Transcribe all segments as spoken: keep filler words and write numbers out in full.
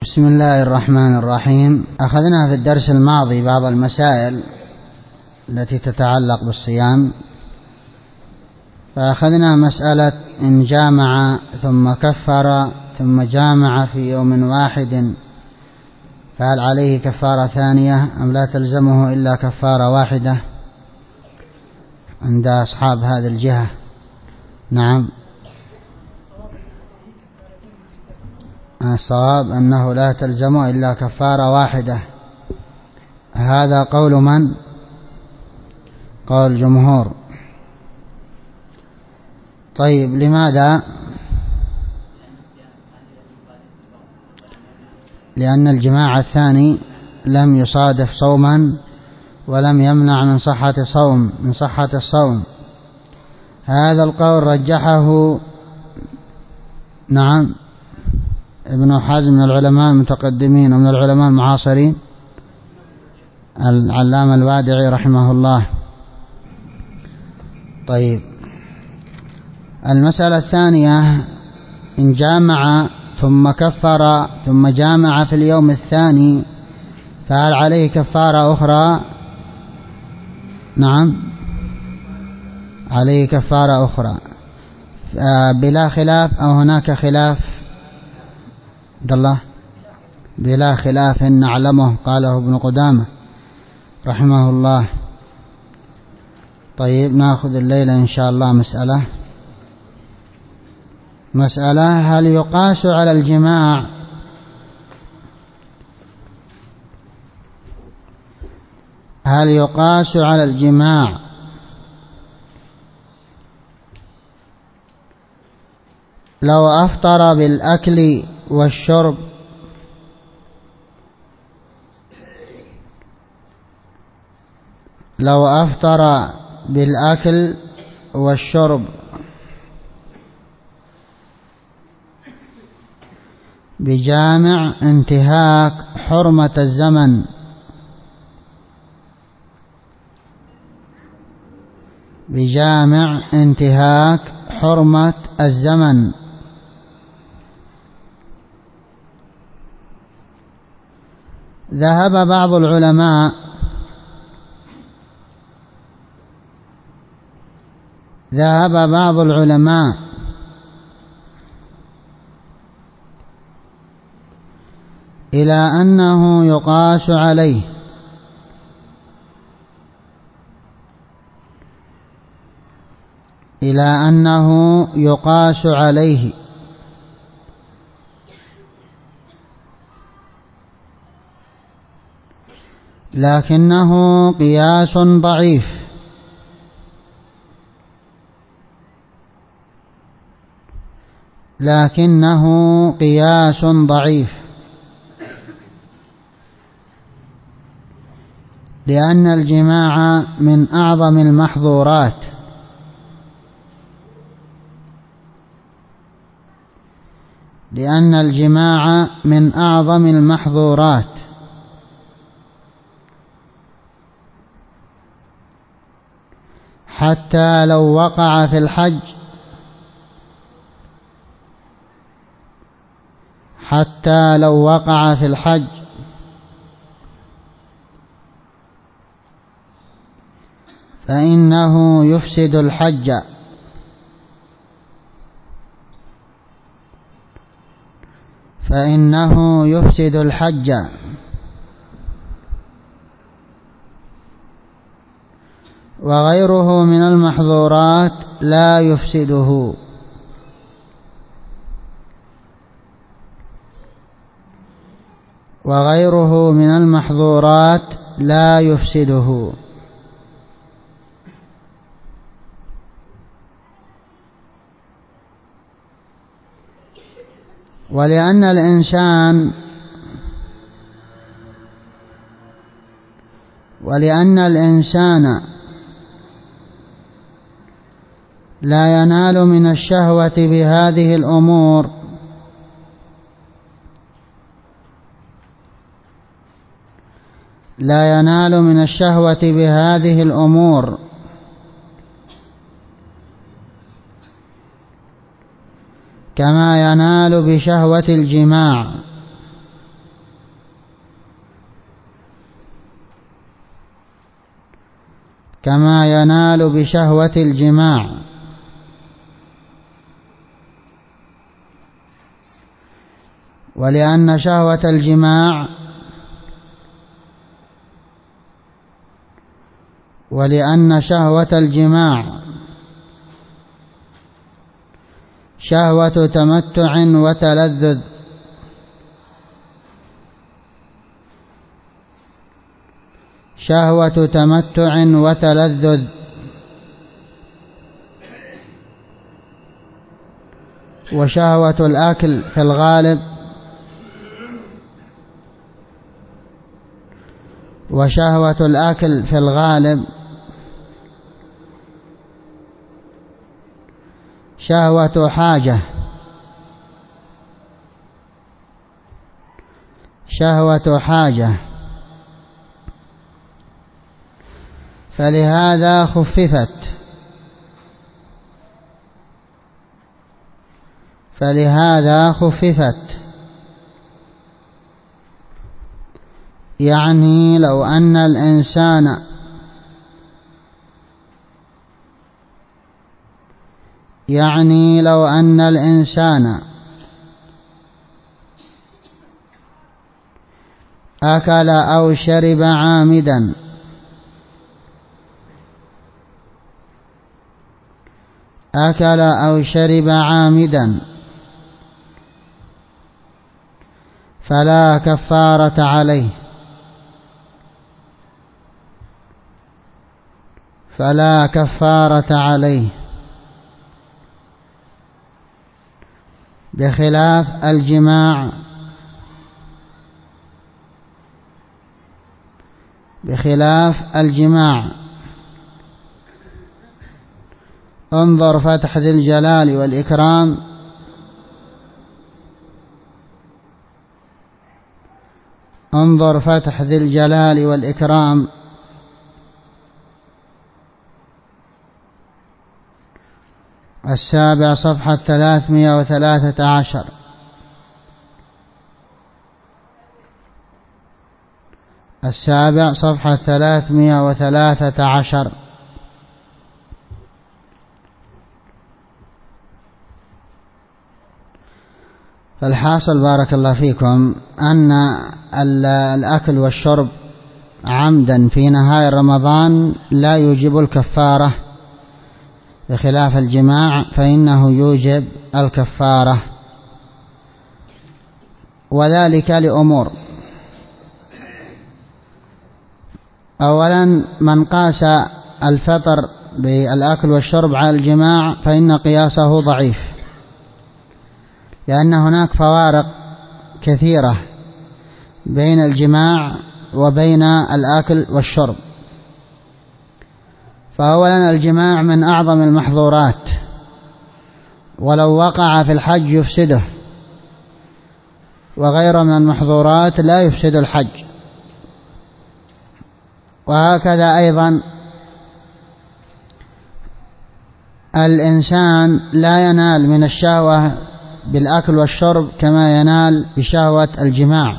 بسم الله الرحمن الرحيم. أخذنا في الدرس الماضي بعض المسائل التي تتعلق بالصيام، فأخذنا مسألة إن جامع ثم كفر ثم جامع في يوم واحد فهل عليه كفارة ثانية أم لا تلزمه إلا كفارة واحدة عند أصحاب هذه الجهة؟ نعم، الصواب أنه لا تلزمه إلا كفارة واحدة. هذا قول من؟ قول الجمهور. طيب، لماذا؟ لأن الجماع الثاني لم يصادف صوما ولم يمنع من صحة صوم من صحة الصوم. هذا القول رجحه نعم ابن حزم من العلماء المتقدمين ومن العلماء المعاصرين، العلامة الوادعي رحمه الله. طيب، المسألة الثانية إن جامع ثم كفر ثم جامع في اليوم الثاني فهل عليه كفارة أخرى؟ نعم، عليه كفارة أخرى بلا خلاف أو هناك خلاف؟ عبد الله، بلا خلاف نعلمه، قاله ابن قدامة رحمه الله. طيب، نأخذ الليلة إن شاء الله مسألة مسألة هل يقاس على الجماع هل يقاس على الجماع لو أفطر بالأكل والشرب لو أفطر بالأكل والشرب بجامع انتهاك حرمة الزمن بجامع انتهاك حرمة الزمن ذهب بعض العلماء ذهب بعض العلماء إلى أنه يقاس عليه إلى أنه يقاس عليه لكنه قياس ضعيف لكنه قياس ضعيف لأن الجماع من أعظم المحظورات لأن الجماع من أعظم المحظورات حتى لو وقع في الحج حتى لو وقع في الحج فإنه يفسد الحج فإنه يفسد الحج وغيره من المحظورات لا يفسده وغيره من المحظورات لا يفسده ولأن الإنسان ولأن الإنسان لا ينال من الشهوة بهذه الأمور لا ينال من الشهوة بهذه الأمور كما ينال بشهوة الجماع، كما ينال بشهوة الجماع، ولأن شهوة الجماع ولأن شهوة الجماع شهوة تمتع وتلذذ، شهوة تمتع وتلذذ، وشهوة الأكل في الغالب وشهوة الأكل في الغالب شهوة حاجة، شهوة حاجة، فلهذا خففت فلهذا خففت يعني لو أن الإنسان يعني لو أن الإنسان أكل أو شرب عامدا أكل أو شرب عامدا فلا كفارة عليه فلا كفارة عليه بخلاف الجماع بخلاف الجماع انظر فتح ذي الجلال والإكرام انظر فتح ذي الجلال والإكرام السابع صفحة ثلاثمائة وثلاثة عشر. السابع صفحة ثلاثمائة وثلاثة عشر. فالحاصل بارك الله فيكم أن الأكل والشرب عمدا في نهاية رمضان لا يوجب الكفارة، بخلاف الجماع فإنه يوجب الكفارة، وذلك لأمور: أولا، من قاس الفطر بالأكل والشرب على الجماع فإن قياسه ضعيف، لأن هناك فوارق كثيرة بين الجماع وبين الأكل والشرب. فأولا، الجماع من أعظم المحظورات، ولو وقع في الحج يفسده، وغير من المحظورات لا يفسد الحج. وهكذا أيضا الإنسان لا ينال من الشهوة بالأكل والشرب كما ينال بشهوة الجماع،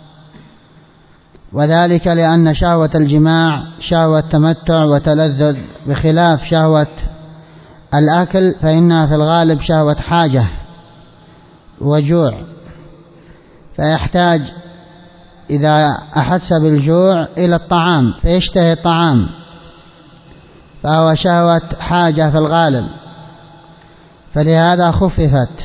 وذلك لأن شهوة الجماع شهوة تمتع وتلذذ، بخلاف شهوة الأكل فإنها في الغالب شهوة حاجة وجوع، فيحتاج إذا أحس بالجوع إلى الطعام فيشتهي الطعام، فهو شهوة حاجة في الغالب، فلهذا خففت،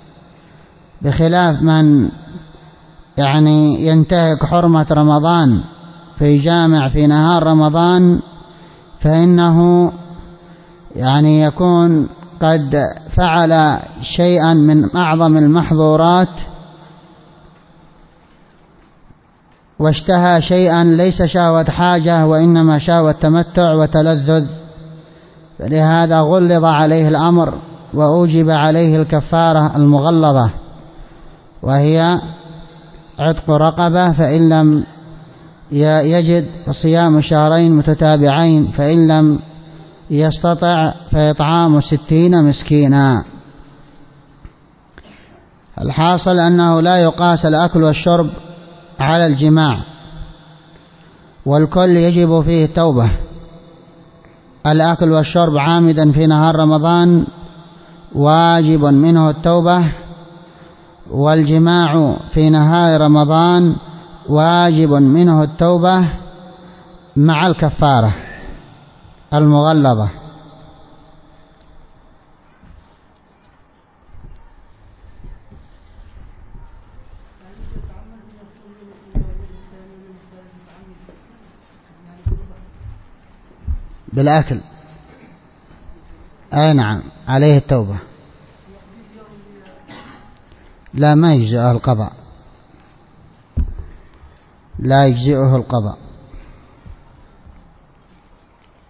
بخلاف من يعني ينتهك حرمة رمضان في جامع في نهار رمضان، فإنه يعني يكون قد فعل شيئا من أعظم المحظورات واشتهى شيئا ليس شهوة حاجة وإنما شهوة تمتع وتلذذ، فلهذا غلظ عليه الأمر وأوجب عليه الكفارة المغلظة، وهي عتق رقبة، فإن لم يجد فصيام شهرين متتابعين، فإن لم يستطع فإطعام ستين مسكينا. الحاصل أنه لا يقاس الأكل والشرب على الجماع، والكل يجب فيه توبة، الأكل والشرب عامدا في نهار رمضان واجب منه التوبة، والجماع في نهار رمضان واجب منه التوبة مع الكفارة المغلظة. بالأكل أي نعم عليه التوبة، لا ما يجزئه القضاء، لا يجزئه القضاء.